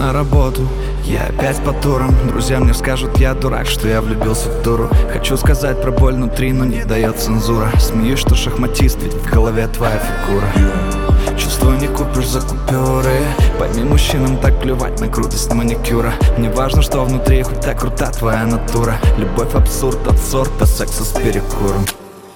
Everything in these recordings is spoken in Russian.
на работу, я опять по турам. Друзья мне скажут, я дурак, что я влюбился в дуру. Хочу сказать про боль внутри, но не дает цензура. Смеюсь, что шахматист, ведь в голове твоя фигура. Чувствую, не купишь за купюры. Пойми, мужчинам так плевать на крутость маникюра. Мне важно, что внутри, хоть так крута твоя натура. Любовь абсурд от сорта секса с перекуром.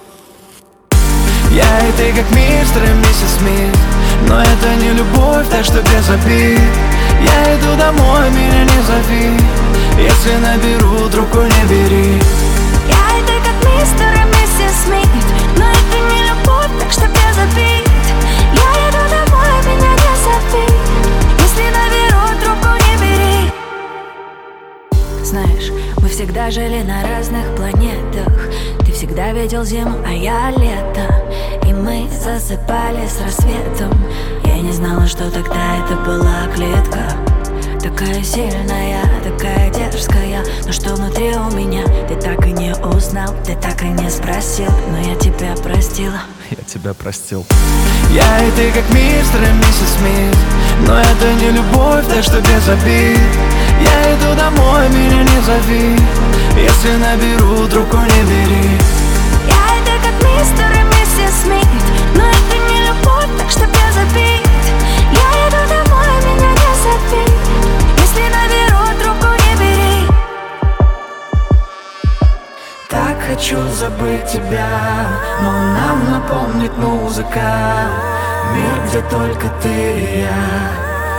Я и ты как мистер и миссис Смит, но это не любовь, так что без обид. Я иду домой, меня не зови. Если наберу, трубку не бери. Я и ты как мистер и миссис Смит, но это не любовь, так что без обид. Я иду домой, меня не зови. Если наберу, трубку не бери. Знаешь, мы всегда жили на разных планетах. Ты всегда видел зиму, а я лето. И мы засыпали с рассветом. Я не знала, что тогда это была клетка. Такая сильная, такая дерзкая. Но что внутри у меня, ты так и не узнал, ты так и не спросил. Но я тебя простила. Я тебя простил. Я и ты как мистер и миссис Смит, но это не любовь, так что без обид. Я иду домой, меня не зови. Если наберу, трубку не бери. Я и ты как мистер и миссис Смит, но это не любовь, так что без обид. Я иду домой, меня не зови. Если наберу, трубку не бери. Так хочу забыть тебя, но нам напомнит музыка. Мир, где только ты и я.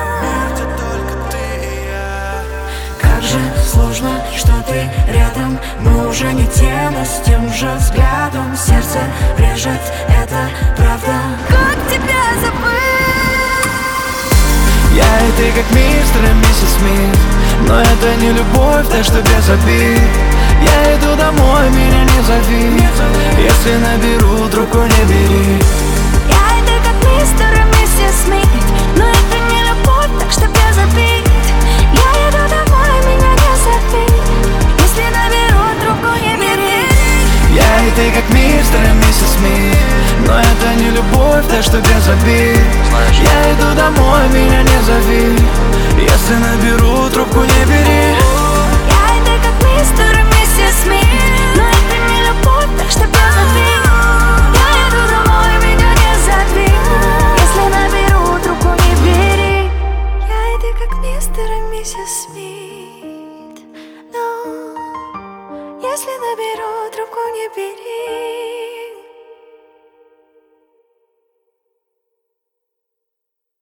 Как же сложно, что ты рядом. Мы уже не те, но с тем же взглядом. Сердце режет, это правда. Как тебя забыть? Я и ты как мистер и миссис Смит, но это не любовь, так что без обид. Я иду домой, меня не зови. Если наберу, трубку не бери. Я и ты как мистер и миссис Смит, но это не любовь, так что без обид. Я иду домой, меня не зови. Если наберу, трубку не бери. Я и ты как мистер и миссис Смит, но это не любовь, так что без обид. Я иду домой, меня не зови. Если наберу, трубку не бери. Я и ты как мистер и миссис Смит, но это не любовь, так что без обид. Я иду домой, меня не зови. Если наберу, трубку не бери. Я и ты как мистер и миссис Смит, но если наберу, трубку не бери.